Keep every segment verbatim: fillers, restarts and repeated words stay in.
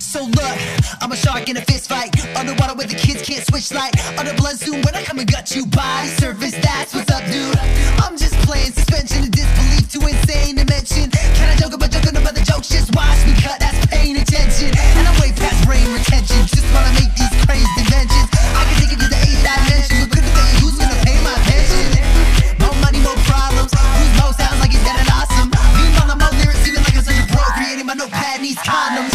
So look, I'm a shark in a fist fight, underwater where the kids can't switch light. Under blood soon when I come and gut you. Body surface, that's what's up, dude. I'm just playing suspension of disbelief to insane dimension. Can I joke about joking about the jokes? Just watch me cut, that's paying attention. And I'm way past brain retention, just wanna make these crazy inventions. I can take it to the eighth dimension, but couldn't tell you who's gonna pay my pension. More money, more problems, who's more sounds like he's dead and awesome. Meanwhile, I'm out lyrics even like I'm such a pro, creating my notepad needs condoms.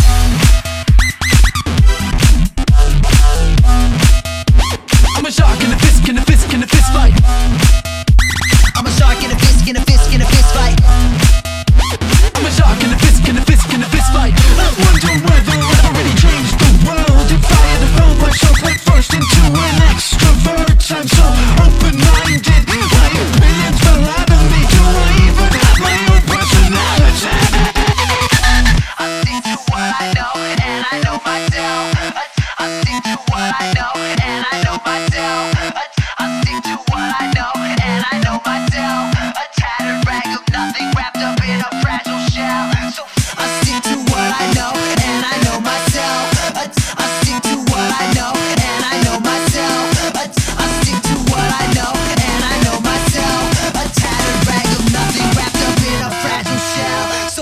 I'm a shark in a fist, in a fist, in a fist fight. I'm a shark in a fist, in a fist, in a fist fight. I'm a shark in a fist, in a fist, in a fist fight. I wonder whether I've already changed the world. If I had to found myself head first into an extrovert, I'm so open-minded. Why have millions fell out of me? Do I even have my own personality? I stick to what I know, and I know myself. I stick to what I know, and I know myself. I stick to what I know, and I know myself. A tattered rag of nothing wrapped up in a fragile shell. So I stick to what I know, and I know myself. I stick to what I know, and I know myself. I stick to what I know, and I know myself. A tattered rag of nothing wrapped up in a fragile shell. So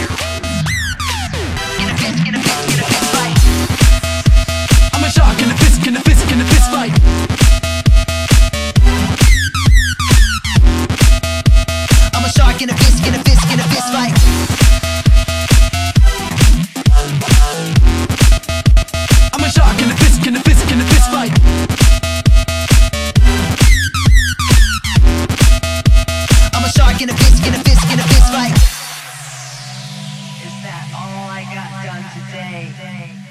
in a fist, in a fist, in a fist fight. I'm a shark in a fist, in a fist, in a fist fight. I'm a shark in a fist, in a fist, in a fist fight. I'm a shark in a fist, in a fist, in a fist fight. I'm a shark in a fist, in a fist, in a fist fight. Is that all I got done today?